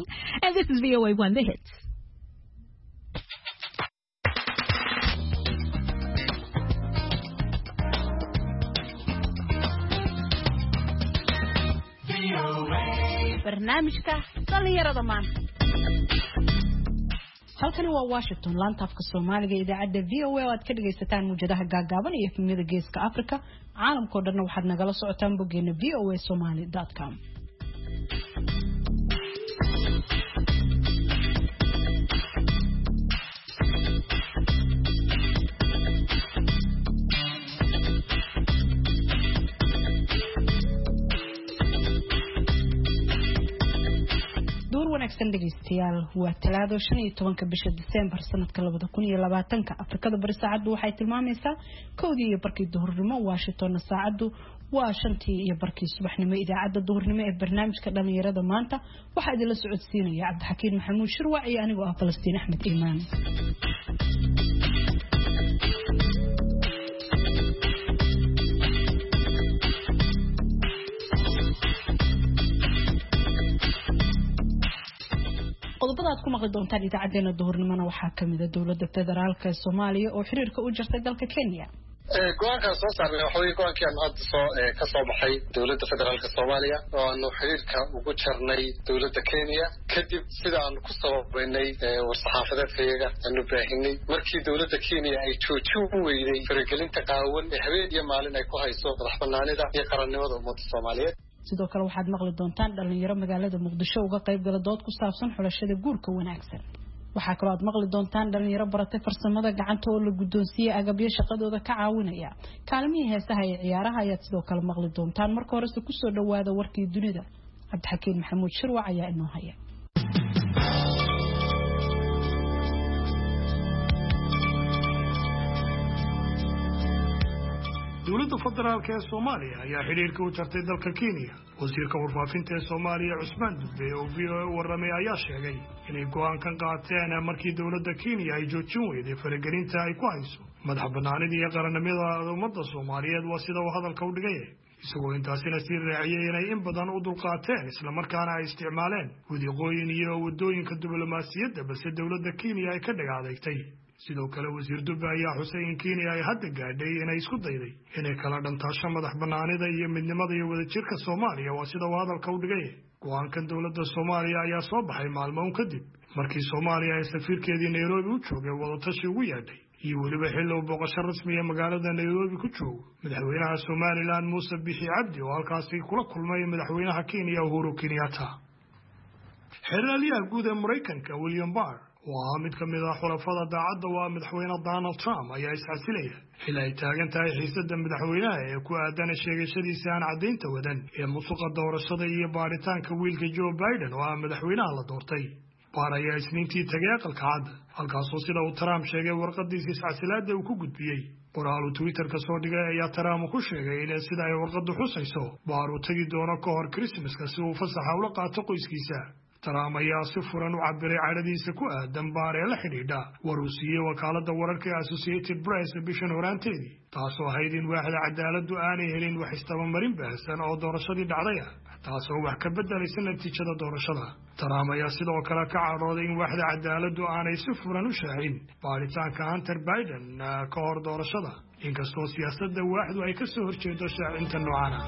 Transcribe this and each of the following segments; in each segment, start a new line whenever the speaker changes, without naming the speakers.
And this is VOA1 The Hits.
barnaamijka dhalinyarada maanta
halkani waa Washington laanta afka Soomaaliga idaacada VOA oo aad ka dhageysataan muujadaha gaagaaban iyo efemyada geeska Afrika caalamka oo dhan waxaad nagala socotaan boggeena voasomali.com wanaagsan dhageystayaal waa talaado 15 bisha December sanadka 2020 Afrikada bari saacadu waxay tilmaamaysaa 1:00 duhurnimo Washington saacadu waa 5:00 subaxnimo idaacada duhurnimo ee barnaamijka dhalinyarada maanta waxa idin la socodsiinaya Cabdixakiin Maxamuud Shirwac iyo anigoo ah Falastiin Axmed Iimaan qodobada aad ku maqli doontaan idaacadeena duhurnimona waxaa kamid ah dawladda federaalka Soomaaliya oo xiriirka u jirtay dalka Kenya
go'aanka soo saaray waxa weeye go'aankii aan hadda ka soo baxay dawladda federaalka Soomaaliya oo aanu xiriirka ugu jarnay dawladda Kenya kadib sida aan ku sababeynay war-saxaafadeedkayaga aanu baahinay markii dawladda Kenya ay joojin weyday faragelinta qaawan ee habeen iyo maalin ay ku hayso madaxbannaanida iyo qarannimada ummadda Soomaaliyeed
sidoo kale waxaad maqli doontaan dhalinyaro magaalada Muqdisho uga qayb gala dood ku saabsan xulashada guurka wanaagsan waxa kale oo aad maqli doontaan dhalinyaro baratay farsamada gacanta oo la guddoonsiiyay agabyo shaqadooda ka caawinaya kaalmihii heesaha iyo ciyaaraha ayaad sidoo kale maqli doontaan marka hore ku soo dhawaada warkii dunida Cabdixakiin Maxamuud Shirwac ayaa inoo haya
dawladda federaalka ee Soomaaliya ayaa xiriirka u jartay dalka Kenya wasiirka warfaafinta ee Soomaaliya Cusmaan Dube oo VOA warramay ayaa sheegay inay go'aankan qaateen markii dawladda Kenya ay joojin weyday faragelinta ay ku hayso madaxbannaanida iyo qarannimada ummadda Soomaaliyeed waa sida uu hadalka u dhigay isagoo intaasina sii raaciyay inay in badan u dulqaateen isla markaana ay isticmaaleen wadiiqooyin iyo wadooyinka diblomaasiyadda balse dawladda Kenya ay ka dhagaadagtay sidoo kale wasiir Dube ayaa xusay in Kenya ay hadda gaadhay inay isku dayday inay kala dhantaasho madaxbannaanida iyo midnimada iyo wadajirka Soomaaliya waa sida uu hadalka u dhigay go'aankan dawladda Soomaaliya ayaa soo baxay maalmo kadib markii Soomaaliya ay safiirkeedii Nairobi u joogay wadatashi ugu yeedhay iyo weliba xilli uu booqasho rasmi ah magaalada Nairobi ku joogo madaxweynaha Somaliland Muuse Biixi Cabdi oo halkaasi kula kulmay madaxweynaha Kenya Uhuru Kenyatta xeraliyaha guud ee Mareykanka William Barr waa mid ka mid ah xulafada daacadda waa madaxweyne Donald Trump ayaa isxasilaya xilli ay taagan tahay xiisadda madaxweynaha ee ku aadan sheegashadiisa aan caddaynta wadan ee musuqa doorashada iyo baaritaanka wiilka Joe Biden oo ah madaxweynaha la doortay Barr ayaa isniintii tagay aqalka cad halkaasoo sida uu Trump sheegay warqadiisa isxasilaadda uu ku gudbiyey qoraal uu Twitter-ka soo dhigay ayaa Trump ku sheegay in sida ay warqadu xusayso Barr uu tagi doono ka hor Christmas-ka si uu fasaxa ula qaato qoyskiisa Trump ayaa si furan u cabiray cadhadiisa ku aadan Barr ee la xidhiidha war uu siiyey wakaaladda wararka ee Associated Press bishan horaanteedii taasoo ahayd in waaxda cadaaladdu aanay helin wax istabamarin baahsan oo doorashadii dhacday taasoo wax ka bedelaysa natiijada doorashada Trump ayaa sidoo kale ka carooday in waaxda cadaaladdu aanay si furan u shaacin baaritaanka Hunter Biden ka hor doorashada inkastoo siyaasadda waaxdu ay ka soo horjeedo shaacinta noocan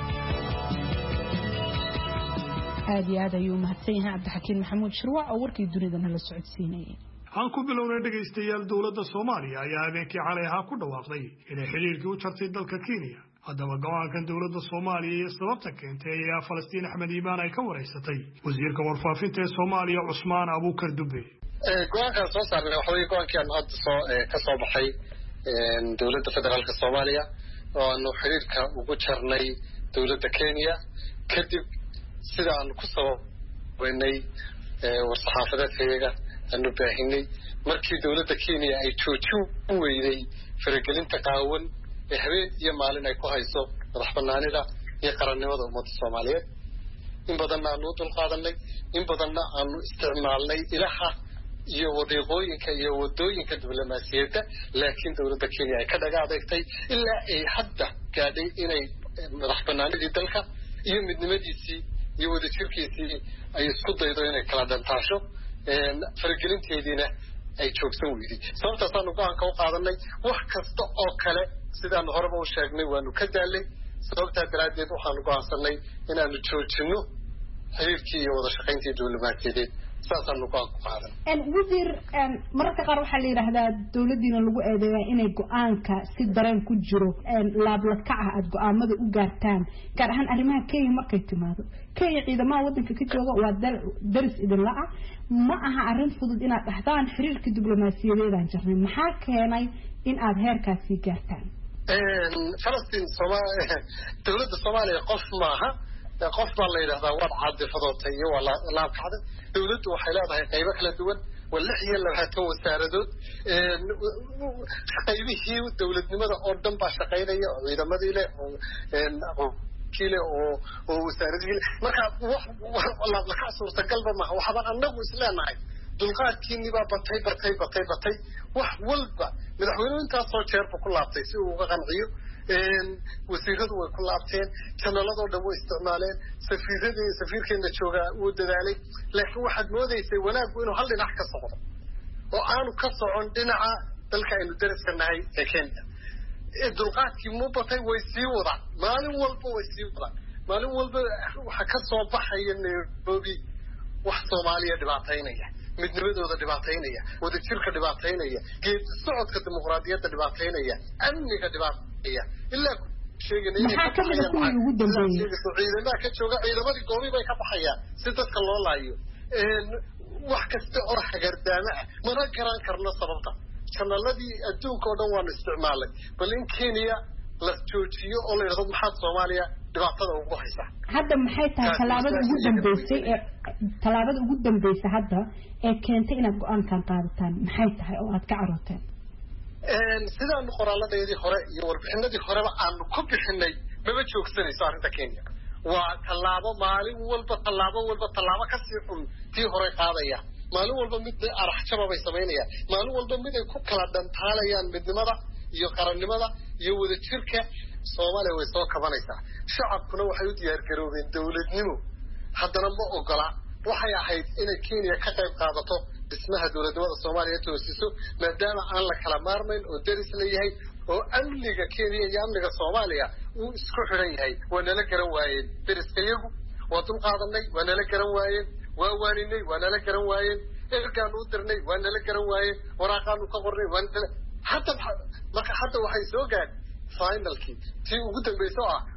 aad iyo aad ayuu mahadsan yahay Cabdixakiin Maxamuud Shirwac oo warkii dunidana la socodsiinayay
aan ku bilownay dhageystayaal dawladda Soomaaliya ayaa habeenkii xalay ku dhawaaqday inay xiriirka u jartay dalka Kenya haddaba go'aankan dawladda Soomaaliya iyo sababta keentay ayaa Falastiin Axmed Iimaan ay ka wareysatay wasiirka warfaafinta ee Soomaaliya Cusmaan Abuukar Dube
go'aanka soo saaray waxa weeye go'aankii aan hadda ka soo baxay dawladda federaalka Soomaaliya oo aanu xiriirka ugu jarnay dawladda Kenya kadib sida aan ku sababeynay war-saxaafadeedkayaga aanu baahinay markii dawladda Kenya ay joojin weyday faragelinta qaawan ee habeen iyo maalin ay ku hayso madaxbannaanida iyo qarannimada ummadda Soomaaliyeed in badanna aanu dulqaadanay in badanna aanu isticmaalnay ilaha iyo wadiiqooyinka iyo wadooyinka diblomaasiyadda laakiin dawladda Kenya ay ka dhagaadagtay ilaa ay hadda gaadhay inay madaxbannaanidii dalka iyo midnimadiisii iyo wadajirkiisii ay isku daydo inay kala dhantaasho faragelinteediina ay joogsan weyday sababtaasaanu go-aanka u qaadanay wax kasta oo kale sidaanu horeba u sheegnay waanu ka daalay sababtaa daraaddeed waxaanu go-aansanay inaanu joojino xiriirkii iyo wada shaqayntii diblomaasiyadeed saasaanu go-aan ku qaadan
wasiir mararka qaar waxaa la yidhaahdaa dawladdiina lagu eedeeyaa inay go-aanka si dareen ku jiro laablakac ah aada go-aamada u gaartaan gaar ahaan arrimaha kenya markay timaado kenya ciidamaha waddanka ka jooga waa daris idinla ah ma aha arrin fudud inaad dhahdaan xiriirka diblomaasiyadeedaan jirnay maxaa keenay in aada heerkaasii gaartaan
falastiin dawladda soomaaliya qof maaha qof baa la yidhahdaa waad caadifadootay iyo waa laabkacday dawladdu waxay leedahay qaybo kala duwan waa 26 wasaaradood qaybihii dawladnimada oo dhan baa shaqaynaya oo ciidamadii leh oo kile oo wasaaradii marka laablakac suurtagalba maaha waxbaan annagu isleenahay dulqaadkiinii baa batay wax walba madaxweynuhu intaasoo jeerba ku laabtay si uu uga qanciyo wasiiradu way ku laabteen janaladoo dhan way isticmaaleen safiirkeena joogaa wuu dadaalay laakiin waxaad moodaysay wanaaggu inuu hal dhinac ka socdo oo aanu ka socon dhinaca dalka aynu daraska nahay ee Kenya dulqaadkii mu batay way sii wadaan maalin walba way sii wadaan maalin walba waxa ka soo baxaya Nairobi wax Soomaaliya dhibaataynaya midnimadooda dhibaataynaya wadajirka dhibaataynaya geed socodka dimuqraadiyadda dhibaataynaya amniga dhibaataynaya ilaa sheegay
maxaa ka mid ah kuwii ugu dambeeyay
ciidamada ka jooga ciidamadii goobi bay ka baxayaan si dadka loo laayo wax kasta oo hagardaama ah mana garan karno sababta janaladii adduunka oo dhan waan isticmaalay bal in Kenya la joojiyo oo la yiraahdo maxaa Soomaaliya dhibaatada ugu haysa
hadda maxay tahay talaabada ugu dambeysay hadda ee keentay inaad go'aankan qaadataan maxay tahay oo aad ka carooteen
sidaan qoraalladeedii hore iyo warbixinadii horeba aanu ku bixinay maba joogsanayso arrinta Kenya waa tallaabo maalin walba tallaabo ka sii xun tii hore qaadaya maalin walba mid araxjaba bay sameynayaan maalin walba mid ay ku kala dhantaalayaan midnimada iyo qarannimada iyo wadajirka Soomaaliya way soo kabanaysaa shacabkuna waxay u diyaar garoobeen dawladnimo haddana ma ogola waxay ahayd inay Kenya ka qayb qaadato dhismaha dawladnimada Soomaaliya toosiso maadaama aan la kala maarmayn oo daris leeyahay oo amniga Kenya iyo amniga Soomaaliya uu isku xiran yahay waa nala garan waayeen dariskayagu waa dul qaadanay waa nala garan waayeen waa waaninay waa nala garan waayeen ergaan u dirnay waa nala garan waayeen waraaqaanu ka qornay waa nala hadda waxay soo gaadhay finalkii tii ugu dambeysay ah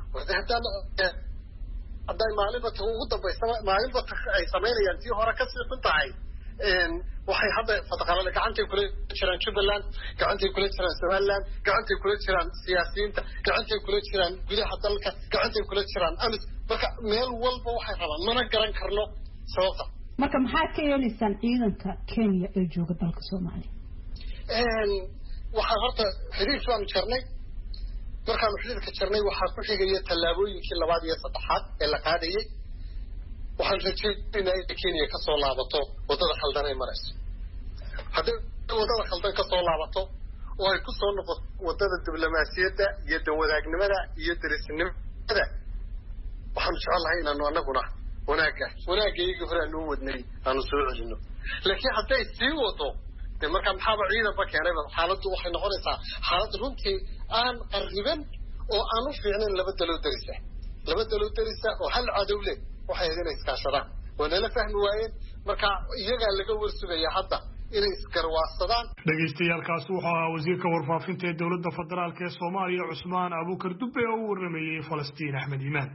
hadday maalinba ugu dambeysay maalinba ay sameynayaan tii hore ka sii xun tahay waxay hadda fadqalada gacantay kula jiraan Jubaland gacantay kula jiraan Somaliland gacantay kula jiraan siyaasiyiinta gacantay kula jiraan gudaha dalka gacantay kula jiraan amis marka meel walba waxay rabaan mana garan karno sababta
marka maxaa ka yeelaysan ciidanka Kenya ee jooga dalka Soomaaliya
waxa horta xiriirka aan jarnay markaan xiriirka jarnay waxa ku xigaya tallaabooyinkii labaad iyo saddexaad ee la qaadayay waxaan rajaynayaa in Kenya ka soo laabato wadada khaldan ay marayso haddii wadada khaldan ka soo laabato oo ay ku soo noqoto wadada diblomaasiyadda iyo dawladnimada iyo darisnimada waxaan jecelahay inaanu anaguna wanaagayga hore aanu wadnay aanu soo celino laakiin hadday sii wado marka maxaa ciidanba keenay xaaladdu waxay noqonaysaa xaalad runtii aan qarriban oo aan u fiicnayn laba dalo darisa oo hal cadow leh waxay idin iskaashadaan wana fahmi waayeen marka iyaga laga warsugaya hadda inay isgarwaaqsadaan
dhageystayaal wuxuu ahaa wasiirka warfaafinta ee dawladda federaalka ee Soomaaliya Cusmaan Abuukar Dube oo u waramayay Falastiin Axmed Iimaan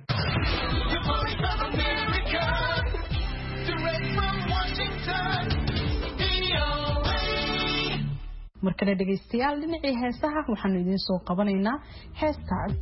markale dhageystayaal dhinacii heesaha waxaanu idin soo qabanaynaa heestaas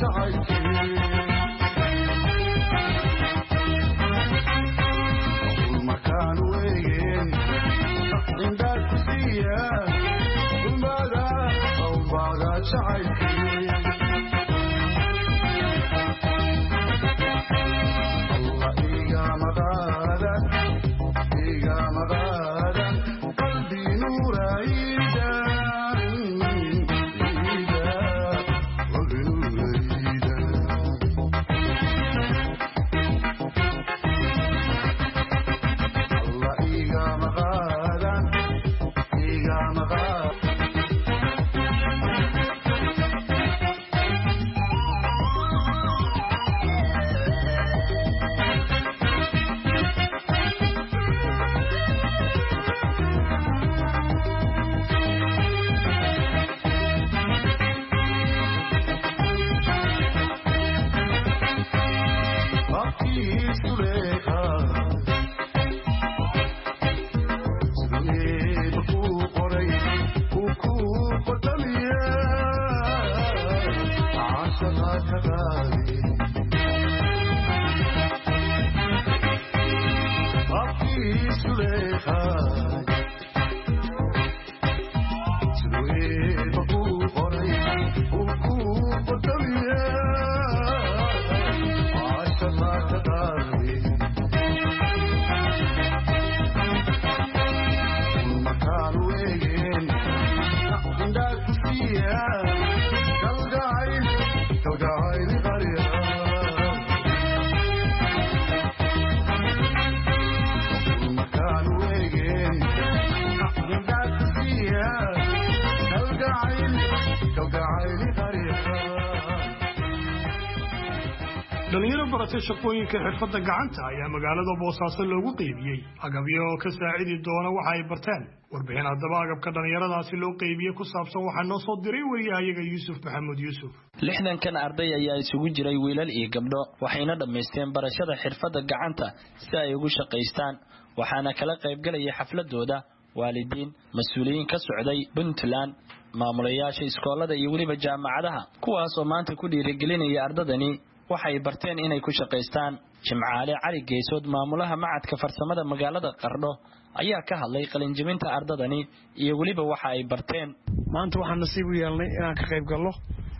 dhalinyaro baratay shaqooyinka xirfadda gacanta ayaa magaalada Boosaaso loogu qeybiyay agabyo oo ka saacidi doona waxa ay barteen warbixin haddaba agabka dhalinyaradaasi loo qeybiyay ku saabsan waxa noo soo diray wariyahayaga Yuusuf Maxamed Yuusuf
60 arday ayaa isugu jiray wiilal iyo gabdho waxayna dhameysteen barashada xirfadda gacanta si ay ugu shaqeystaan waxaana kala qaybgalay xafladooda waalidiin mas'uuliyiin ka socday Puntland maamulayaasha iskoolada iyo waliba jaamacadaha kuwaas oo maanta ku dhiirigelinaya ardadani waxay barteen inay ku shaqeystaan Jimcaale Cali Geesood maamulaha macadka farsamada magaalada Qardho ayaa ka hadlay qalin jabinta ardadani iyo waliba waxa ay barteen
maanta waxaan nasiib u yeelnay inaan ka qayb galno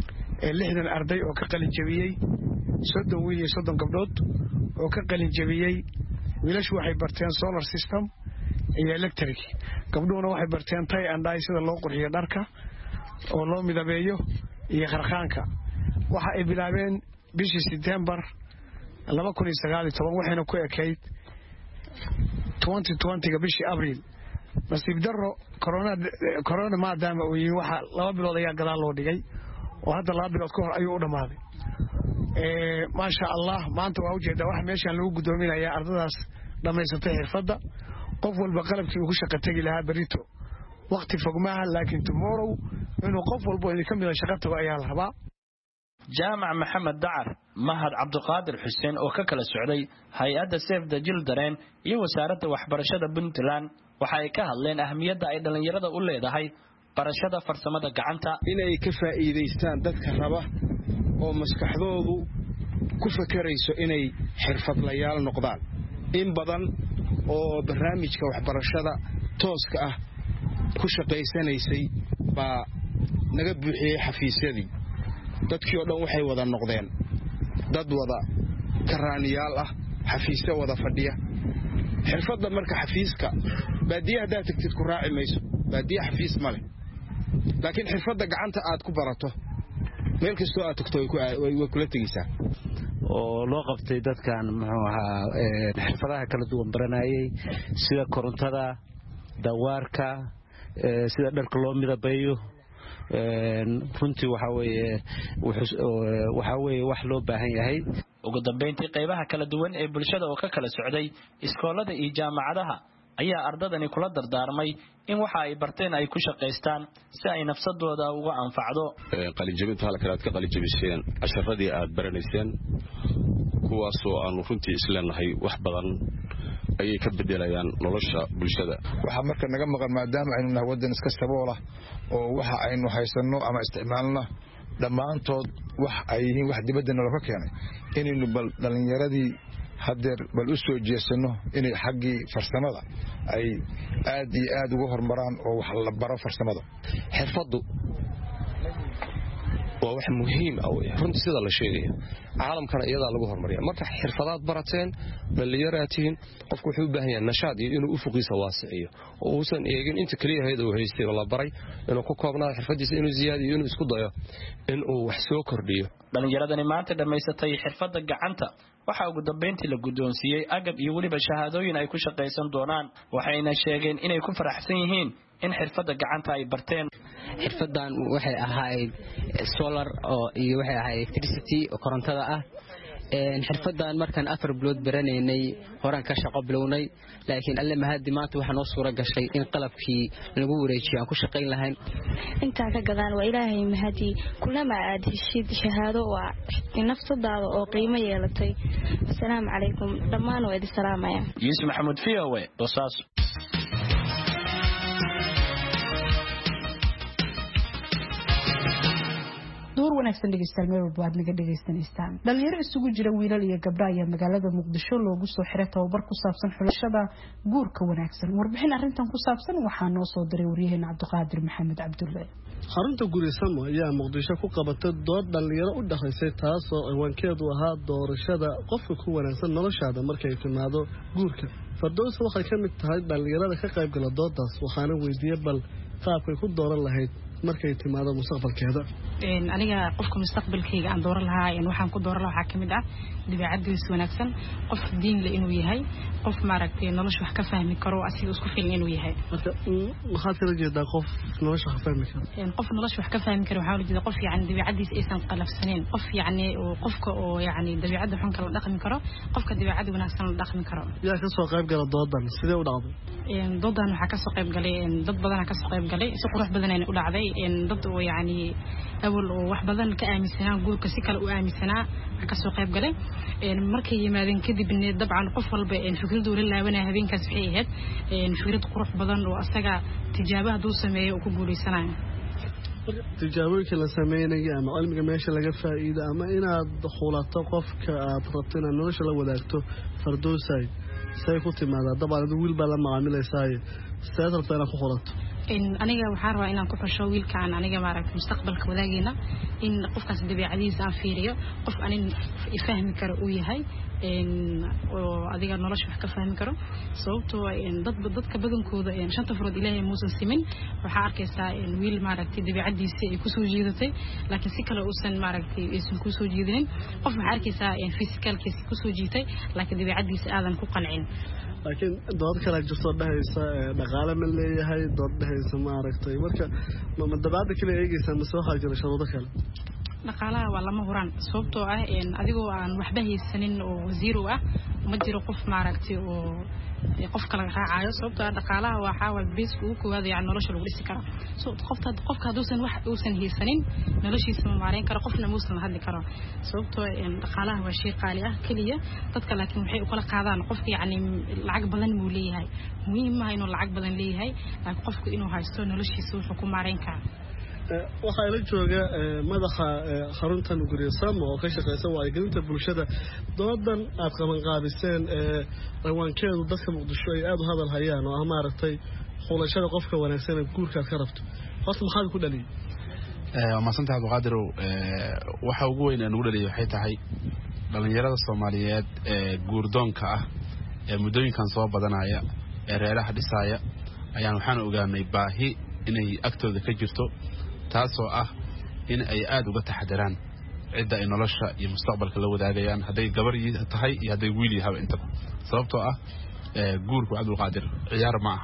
60 arday oo ka qalin jabiyay 30 wiil iyo 30 gabdhood oo ka qalin jabiyay wiilashu waxay barteen solar system iyo electric gabdhuhuna waxay barteen tie and dye sida loo qurxiyo dharka oo loo midabeeyo iyo qarxaanka waxa ay bilaabeen bishii September 2019 waxayna ku ekeyd 2020 bishii April nasiib darro corona maadaama uu yahay waxa 2 bilood ayaa gadaal loo dhigay oo hadda 2 bilood ka hor ayuu u dhamaaday ma sha Allah maanta waa ujeedaa wax meeshan lagu gudoominayaa ardadaas dhameysatay xirfadda qof walba qalabkii uu ku shaqo tagi lahaa barito waqti fogmaha laakiin tomorrow inuu qof walba idin ka mid ah shaqo tago ayaa la rabaa
jaamac maxamed dacar mahad cabdiqaadir xuseen oo ka kala socday hay'adda Save the Children iyo wasaaradda waxbarashada Puntland waxa ay ka hadleen ahmiyadda ay dhalinyarada u leedahay barashada farsamada gacanta
inay ka faa'iideystaan dadka raba oo maskaxdoodu ku fakarayso inay xirfadlayaal noqdaan in badan oo barnaamijka waxbarashada tooska ah ku shaqeysanaysay baa naga buuxiyay xafiisyadii dadkii oo dhan waxay wada noqdeen dad wada karaaniyaal ah xafiisyo wada fadhiya xirfadda marka xafiiska baadiyaha haddaad tagtid ku raaci mayso baadiyaha xafiis ma leh laakiin xirfadda gacanta aad ku barato meel kastoo aad tagto way kula tegaysaa
oo loo qabtay dadkan muxuu ahaa xirfadaha kala duwan baranayay sida korontada dawaarka sida dharka loo midabeeyo runtii waxa weeye wax loo baahan yahay
ugu dambeyntii qaybaha kala duwan ee bulshada oo ka kala socday iskoolada iyo jaamacadaha ayaa ardadani kula dardaarmay in waxa ay barteen ay ku shaqeystaan si ay nafsadooda uga anfacdo
qalin jabinta halka aad ka qalin jabiseen casharadii aad baranayseen kuwaas oo aan runtii isleenahay wax badan ayay ka bedelayaan nolosha bulshada
waxa marka naga maqan maadaama aynu nahay wadan iska saboola oo waxa aynu haysano ama isticmaalna dhammaantood wax ay yihiin wax dibadda naloo ka keenay inaynu bal dhallinyaradii haddeer bal u soo jeesano inay xaggii farsamada ay aad iyo aad uga horumaraan oo wax la baro farsamada.
xirfaddu waa wax muhiim ah runtii sida la sheegayo caalamkana iyadaa lagu horumariya marka xirfadaad barateen dhallinyaraad tihiin qofku wuxuu u baahan yahay nashaad iyo inuu ufuqiisa waasiciyo oo uusan eegin inta keliya hayda uu haystay oo la baray inuu ku koobnaado xirfadiisa inuu ziyaadiyo inuu isku dayo inuu wax soo kordhiyo.
dhalinyaradani maanta dhammaysatay xirfadda gacanta waxaa ugu dambeyntii la guddoonsiiyey agab iyo weliba shahaadooyin ay ku shaqaysan doonaan waxayna sheegeen inay ku faraxsan yihiin in xirfadda gacanta ay barteen.
xirfadan waxay ahayd solar iyo waxay ahayd electricity oo korontada ah. xirfadan markaan 4 bilood baranaynay horaan ka shaqo bilownay laakiin alle mahadi maanta waxa noo suura gashay in qalabkii lagu wareejiyo aan ku shaqayn lahayn.
inta ka gadaan waa ilaahay mahadi kulama aad heshid shahaado waa nafsadaada oo qiimo yeelatay. assalaamu calaykum dhammaan waa idin salaamaya.
Yusuf Maxamuud VOA Bosaas.
door wanaagsan dhegeystayaal meel walba aad naga dhegeystaneystaan. dhalinyaro isugu jira wiilal iyo gabdho ayaa magaalada Muqdisho loogu soo xiray tababar ku saabsan xulashada guurka wanaagsan. warbixin arrintan ku saabsan waxaa noo soo diray wariyaheenna Cabdiqaadir Maxamed Cabdulle.
xarunta Guurisamo ayaa Muqdisho ku qabatay dood dhalinyaro u dhaxaysay taasoo ciwaankeedu ahaa doorashada qofka ku wanaagsan noloshaada markay timaado guurka. Fardoos waxay ka mid tahay dhalinyarada ka qayb gala doodaas waxaana weydiiyay bal qaabkay ku dooran lahayd markay timaado mustaqbalkeeda.
aniga qofka mustaqbalkayga aan dooran lahaa waxaan ku dooran lahaa kamid ah dabeecadiisa wanaagsan qof diin leh inuu yahay qof maaragtay nolosha wax ka fahmi karo asiga isku filan inuu yahay.
maxaad kala jeedaa qof nolosha wax ka fahmi karo?
qof nolosha wax ka fahmi karo waxaa la jeedaa qof dabeecadiisa aysan qalafsaneyn qof oo qofka oo dabeecada xun kala dhaqmi karo qofka dabeecada wanaagsan la dhaqmi karo.
yaa ka soo qayb gala doodan sidee u dhacday?
doodan waxaa ka soo qayb galay dad badan ka soo qayb galay si qurux badan ay u dhacday dad oo awal oo wax badan ka aaminsanaa guurka si kale u aaminsanaa ka soo qayb galay markay yimaadeen kadib dabcan qof walba fikradu la laabanaa habeenkaas waxay ahayd fikrad qurux badan oo asaga tijaabaha duu sameeyo ku guuleysanayo.
tijaabooyinka la sameeyay ama cilmiga meesha laga faa'iido ama inaad xulato qofka aad rabto inaad nolosha la wadaagto fardoosay say ku timaadaa dabcan wiil baa la macaamilaysaa sidee rabtaa inaad ku xulato?
aniga waxaan rabaa inaan ku xusho wiilkaan aniga maaragtay mustaqbalka wadaagayna in qofkaas dabeecadiisa aan fiiriyo qof anin fahmi karo uu yahay oo adiga nolosha wax ka fahmi karo sababtoo dadka badankooda shanta furood ilaahay muusan simin waxaa arkaysaa wiil maaragtay dabeecadiisa ay ku soo jiidatay laakiin si kale uusan maaragtay aysan ku soo jiidinin qof waxaa arkaysaa physicalkiisa ku soo jiitay laakiin dabeecadiisa aadan ku qancin.
laakiin dood kale jirto dhahaysa dhaqaale ma leeyahay dood dhahaysa maaragtay marka ma dabaada kale eegaysa ma soo haajiro shuruudo kale?
dhaqaalaha waa lama huraan sababtoo ah adigoo aan waxba haysanin oo wasiiro ah ma jiro qof maaragtay oo qof kala raacayo sababtoo ah dhaqaalaha waxa waa base ugu koowaad nolosha lagu dhisi karo qofka haduusan wax uusan haysanin noloshiisa ma maareyn karo qofna muusan hadli karo sababtoo dhaqaalaha waa shay qaali ah kaliya dadka laakiin waxay u kala qaadaan qofka lacag badan muu leeyahay muhiim ma inuu lacag badan leeyahay laakiin qofku inuu haysto noloshiisa wuxuu ku maareyn karaa.
waxaa la jooga madaxa xaruntan Guurisamo oo ka shaqeysa wacyigelinta bulshada doodan aad qabanqaabiseen ciwaankeedu dadka Muqdisho ay aad u hadal hayaan oo maaragtay xulashada qofka wanaagsan ee guurkaad ka rabto horta maxaad ku dhaliyay?
maasanta Cabdiqaadir waxa ugu weyn ee ugu dhaliyay waxay tahay dhalinyarada Soomaaliyeed ee guurdoonka ah ee muddooyinkan soo badanaya ee reeraha dhisaya ayaan waxaan ogaanay baahi inay agtooda ka jirto taasoo ah in ay aad uga taxadaraan cidda ay nolosha iyo mustaqbalka la wadaagayaan hadday gabar tahay iyo hadday wiil yahay intaba sababtoo ah guurku Cabdiqaadir ciyaar ma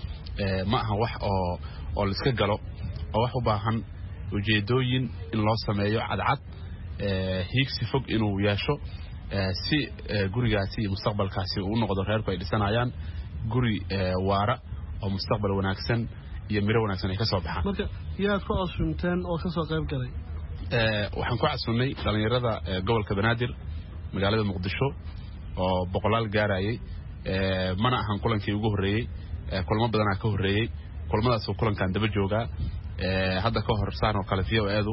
aha wax oo la iska galo oo wax u baahan ujeedooyin in loo sameeyo cadcad hiigsi fog inuu yeesho si gurigaasi iyo mustaqbalkaasi uu noqdo reerku ay dhisanayaan guri waara oo mustaqbal wanaagsan iyo miro wanaagsan ay ka soo baxaan.
marka yaad ku casuumteen oo ka soo qayb galay?
waxaan ku casuumnay dhalinyarada gobolka Banaadir magaalada Muqdisho oo boqolaal gaarayay mana ahan kulankii ugu horeeyay kulamo badan ka horeeyay kulamadaas oo kulankan daba jooga hadda ka hor saan oo kale fiyo eedu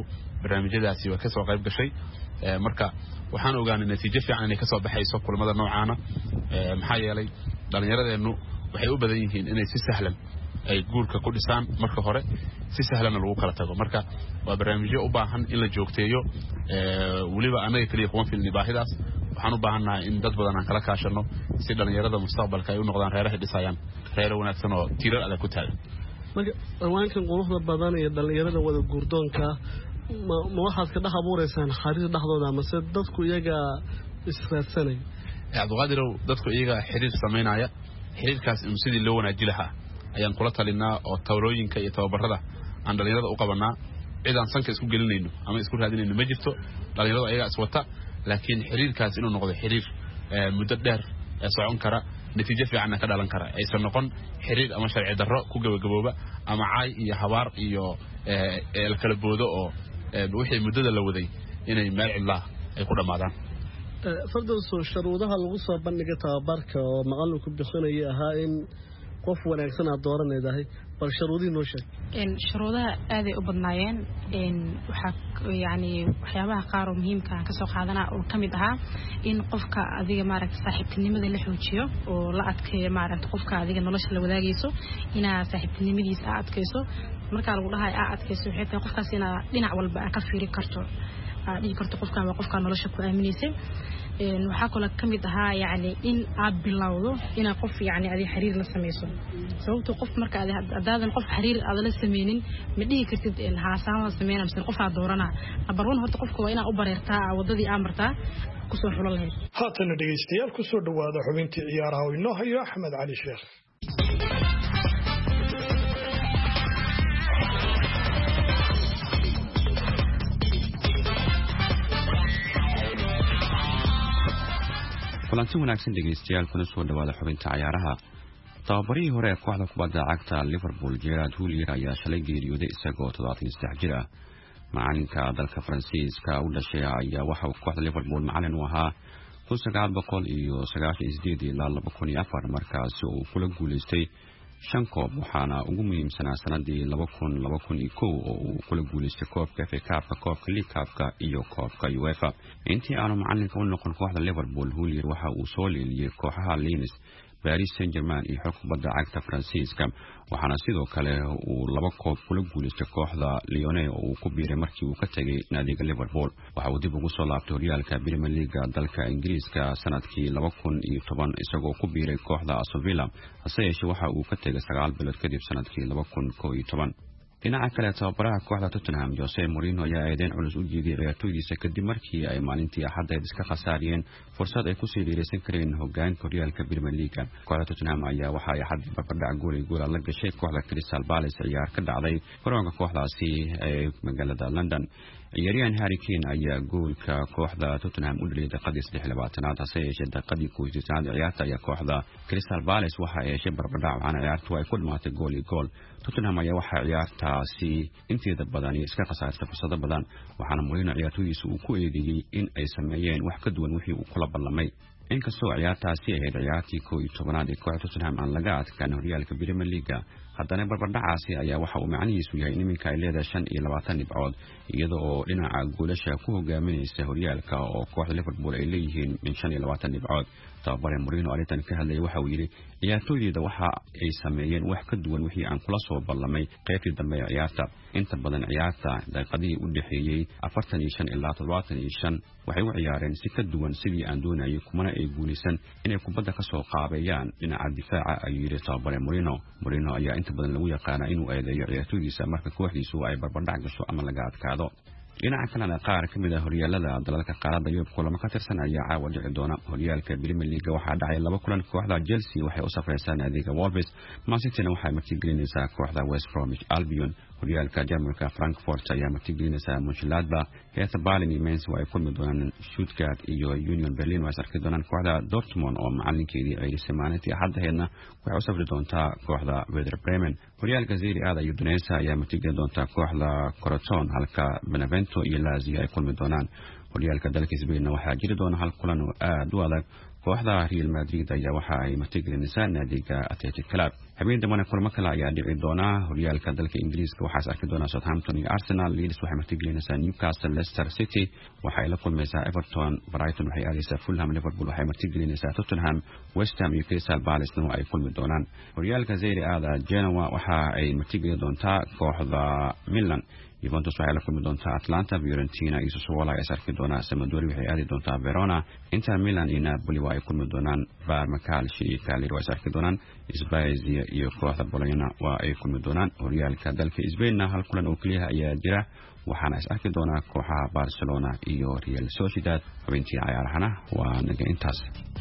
barnaamijyadaasi way ka soo qayb gashay marka waxaan ogaanay natiijo fiican inay ka soo baxayso kulamada noocaana maxaa yeelay dhalinyaradeennu waxay u badan yihiin inay si sahlan ay guurka ku dhisaan marka hore si sahlan lagu kala tago marka waa barnaamijyo u baahan in la joogteeyo waliba anaga kaliya kuma filni baahidaas waxaan u baahannahay in dad badan aan kala kaashano si dhalinyarada mustaqbalka ay u noqdaan reeraha dhisayaan reero wanaagsan oo tiirar adag ku taagan
marka dhawaankan quruxda badan ee dhalinyarada wada guurdoonka ma waxaad ka dhex abuureysaan xariir dhexdooda amase dadku iyaga israadsanaya
cabdiqaadirow dadku iyaga xiriir samaynaya xiriirkaas in sidii loo wanaaji lahaa ayaan kula talinaa oo tawrooyinka iyo tababarada aan dhalinyarada u qabanaa cid aan sanka isku gelinayno ama isku raadinayno ma jirto dhalinyaradu ayaga iswata laakiin xiriirkaas inuu noqdo xiriir muddo dheer socon kara natiijo fiicanna ka dhalan kara aysan noqon xiriir ama sharci darro ku gabagabooba ama caay iyo habaar iyo la kala boodo oo wixii muddada la waday inay meel cidlaa ay ku dhammaadaan
fardowso shuruudaha lagu soo bandhigay tababarka oo macallinku bixinaya ahaa in qof wanaagsan aad dooranaydahay bal shuruudihii noo sheeg
shuruudaha aaday u badnaayeen waxaa yani waxyaabaha qaar oo muhiimka aan kasoo qaadanaa oo ka mid ahaa in qofka adiga maaragta saaxiibtinimada la xoojiyo oo la adkeeyo maaragta qofka adiga nolosha la wadaagayso inaa saaxiibtinimadiisa aa adkayso markaa lagu dhahay aa adkayso waxay tahay qofkaas inaa dhinac walba aa ka fiiri karto aa dhihi karto qofkan waa qofkaa nolosha ku aamineysay waxaa kaloo ka mid ahaa yani in aad bilowdo inaad qof yani adi xiriir la samayso sababtoo qof marka adaadan qof xiriir aad la sameynin ma dhihi kartid haasaama sameynaa mise qof aad dooranaa number one horta qofka waa inaad u bareertaa wadadii aa martaa kusoo xulo lahayd
haatana dhegaystayaal kusoo dhawaada xubintii ciyaaraha oo inoo hayo axmed cali sheekh
kulanti wanaagsan dhegaystayaal kuna soo dhawaada xubinta ciyaaraha tababarihii hore ee kooxda kubadda cagta Liverpool Gerard Houllier ayaa shalay geeriyooday isagoo 73 jir ah macalinka dalka Faransiiska u dhashay ayaa waxa uu kooxda Liverpool macalin u ahaa 1998 ilaa 2004 markaas uu kula guuleystay 5 koob waxaana ugu muhiimsanaa sanadii 2001 oo uu kula guuleystay koobka FA Cup-ka koobka League Cup-ka iyo koobka UEFA intii aanu macalinka u noqon kooxda Liverpool Houllier waxa uu soo leeliyay kooxaha Lens Paris Saint-Germain iyo kubadda cagta Faransiiska waxaana sidoo kale uu 2 koob kula guuleystay kooxda Lyon oo uu ku biiray markii uu ka tagay naadiga Liverpool waxa uu dib ugu soo laabtay horyaalka Premier League dalka Ingiriiska sanadkii 2010 isagoo ku biiray kooxda Aston Villa hase yeeshee waxa uu ka tagay 9 bilood kadib sanadkii 2011 dhinaca kale tababaraha kooxda Tottenham Jose Mourinho ayaa eedeyn culus u jeediyay ciyaartoydiisa kadib markii ay maalintii Axadda iska khasaariyeen fursad ay ku sii dhiiraysan kareen hoggaanka horyaalka Premier League kooxda Tottenham ayaa waxa ay xad barbardhac gool la gashay kooxda Crystal Palace ciyaar ka dhacday garoonka kooxdaasi ee magaalada London ciyaaryahan Harry Kane ayaa goolka kooxda Tottenham u dhaliyay daqiiqadii 36aad hase yeeshee daqiiqadii 11aad ciyaarta ayaa kooxda Crystal Palace waxa ay heshay barbardhac waxaana ciyaartu ay ku dhamaatay gool iyo gool Tottenham ayaa waxa ciyaartaasi inteeda badan iska khasaartay fursado badan waxaana Mourinho ciyaartoydiisa uu ku eedeeyay in ay sameeyeen wax ka duwan wixii uu kula ballamay inkastoo ciyaartaasi ahayd ciyaartii 11aad ee kooxda Tottenham aan laga adkaan horyaalka Premier League haddana barbardhacaasi ayaa waxa uu macnihiisu yahay iminka ay leedahay 25 dhibcood iyadoo dhinaca goolasha ku hogaaminaysa horyaalka oo kooxda Liverpool ay leeyihiin 25 dhibcood tababare Mourinho arintan ka hadlay waxa uu yiri ciyaartoyda waxa ay sameeyeen wax ka duwan wixii aan kula soo ballamay qaybtii dambe ee ciyaarta inta badan ciyaarta daqiiqadii u dhaxeeyay 45 ilaa 75 waxay u ciyaareen si ka duwan sidii aan doonayay kumana ay guulaysan inay kubadda ka soo qaabeeyaan dhinaca difaaca ayuu yiri tababare Mourinho ayaa inta badan lagu yaqaan inuu eedeeyo ciyaartoydiisa marka kooxdiisu ay barbardhac gasho ama laga adkaado dhinaca kalena qaar ka mid ah horyaalada dalalka qaaradda Yurub kulamo ka tirsan ayaa caawa dhici doona horyaalka Premier League waxaa dhacay 2 kulan kooxda Chelsea waxay u safraysaa naadiga Wolves Man City waxay martigelinaysaa kooxda West Bromwich Albion horyaalka Jarmalka Frankfurt ayaa martigelinaysaa Mönchengladbach Hertha Berlin iyo Mainz way kulmi doonaan Stuttgart iyo Union Berlin way sarki doonaan kooxda Dortmund oo macalinkeedii ay Samaantii Axadda waxay u safri doontaa kooxda Werder Bremen horyaalka Serie A iyo Udinese ayaa martigelin doontaa kooxda Crotone halka Benevento iyo Lazio ay kulmi doonaan horyaalka dalka Spain waxaa jiri doona hal kulan oo aad u adag kooxda Real Madrid ayaa waxa ay martigelinaysaa naadiga Athletic Club. habeen dambana kulamo kale ayaa dhici doona horyaalka dalka Ingiriiska. waxaas arki doona Southampton iyo Arsenal. Leeds waxay martigelinaysaa Newcastle. Leicester City waxay la kulmaysaa Everton. Brighton waxay aadaysaa Fulham. Liverpool waxay martigelinaysaa Tottenham. West Ham iyo Crystal Palace ay kulmi doonaan. horyaalka Serie A Genoa waxa ay martigelin doontaa kooxda Milan. Juventus waxay la kulmi doontaa Atlanta. Fiorentina iyo Sassuolo ay arki doonaa. Sampdoria waxay aadi doontaa Verona. Inter Milan iyo Napoli ay kulmi doonaan. Parma, Calcio iyo Cagliari ay arki doonaan. Spezia iyo kooxda Bologna ay kulmi doonaan. horyaalka dalka Spain hal kulan oo kaliya ayaa jira, waxaana is arki doonaa kooxaha Barcelona iyo Real Sociedad. xubintii ciyaarahana waa naga intaas.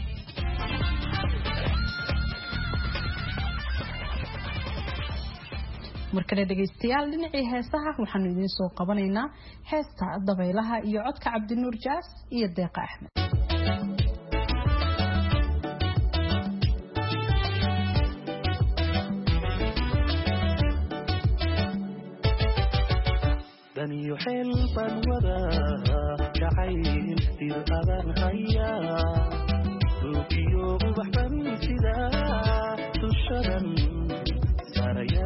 markale dhageystayaal dhinacii heesaha waxaanu idiin soo qabanaynaa heesta dabaylaha iyo codka Cabdinuur Jaas iyo Deeqa Axmed.
daniyo xeel baan wadaa jacayl tir adan haya ruugiyo ubaxban sida dushadan saraya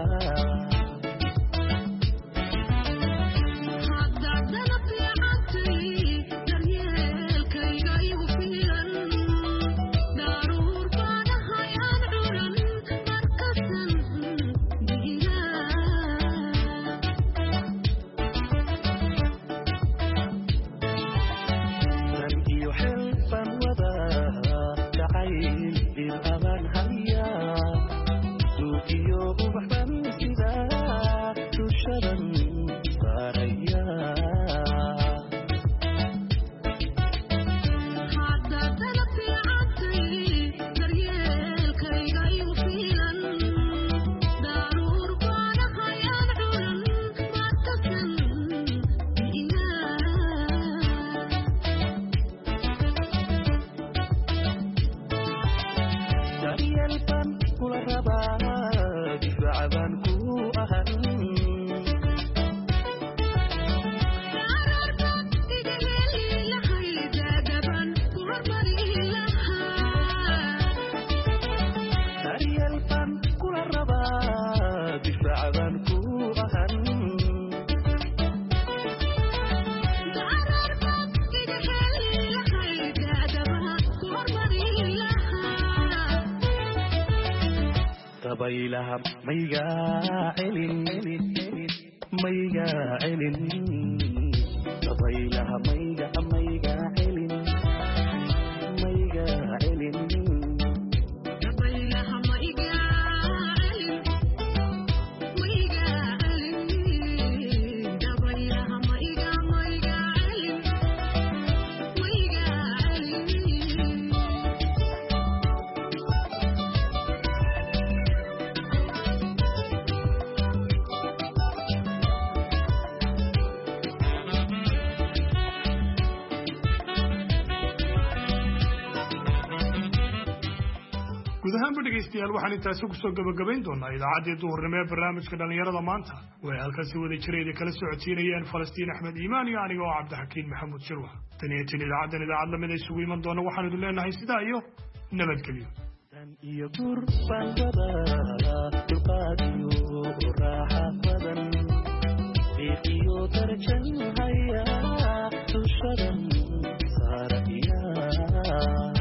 dabaylaha mayga celin mayga celin dabaylaha mayga celin mayga celin dabaylaha mayga celin mayga celin dabaylaha mayga celin mayga celin
guud ahaanba dhegaystayaal waxaan intaasi ku soo gabagabayn doonaa idaacaddii duhurnimo ee barnaamijka dhallinyarada maanta way halkaasi wada jirayda kala socodsiinayeen Falastiin Axmed Iimaan iyo aniga oo Cabdixakiin Maxamuud Shirwa. taniyatin idaacaddan idaacad lamid ay isugu iman doona waxaan idin leenahay sidaa iyo nabadgelyo.
iyo gurbanda dulqaadiyo raaxa badan iyo darajan haya dushadan saaraya